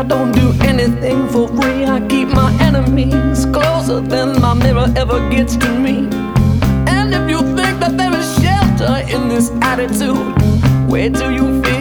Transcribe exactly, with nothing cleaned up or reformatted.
don't do anything for free. I keep my enemies closer than my mirror ever gets to me. And if you think that there is shelter in this attitude, wait till you feel